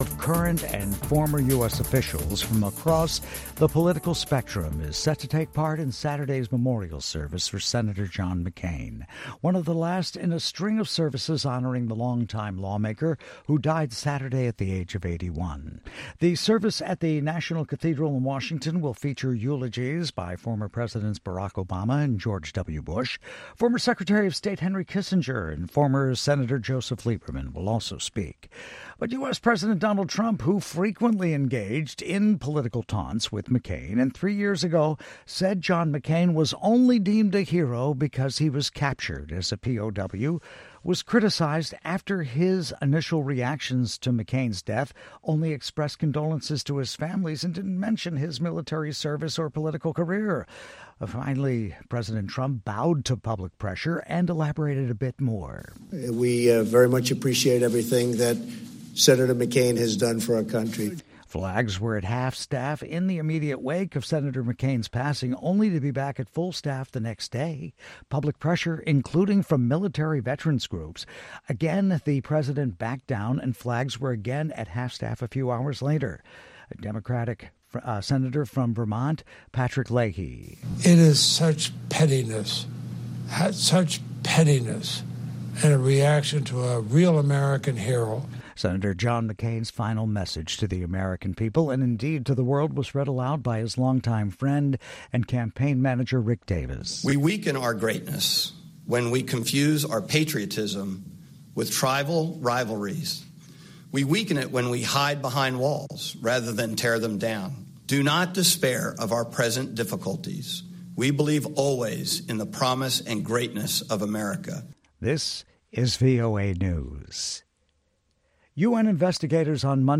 of current and former U.S. officials from across the political spectrum is set to take part in Saturday's memorial service for Senator John McCain, one of the last in a string of services honoring the longtime lawmaker who died Saturday at the age of 81. The service at the National Cathedral in Washington will feature eulogies by former Presidents Barack Obama and George W. Bush. Former Secretary of State Henry Kissinger and former Senator Joseph Lieberman will also speak. But U.S. President Donald Trump, who frequently engaged in political taunts with McCain, and 3 years ago said John McCain was only deemed a hero because he was captured as a POW, was criticized after his initial reactions to McCain's death only expressed condolences to his families and didn't mention his military service or political career. Finally, President Trump bowed to public pressure and elaborated a bit more. We very much appreciate everything that Senator McCain has done for our country. Flags were at half-staff in the immediate wake of Senator McCain's passing, only to be back at full staff the next day. Public pressure, including from military veterans groups. Again, the president backed down, and flags were again at half-staff a few hours later. A Democratic senator from Vermont, Patrick Leahy. It is such pettiness, and a reaction to a real American hero. Senator John McCain's final message to the American people, and indeed to the world, was read aloud by his longtime friend and campaign manager Rick Davis. We weaken our greatness when we confuse our patriotism with tribal rivalries. We weaken it when we hide behind walls rather than tear them down. Do not despair of our present difficulties. We believe always in the promise and greatness of America. This is VOA News. UN investigators on Monday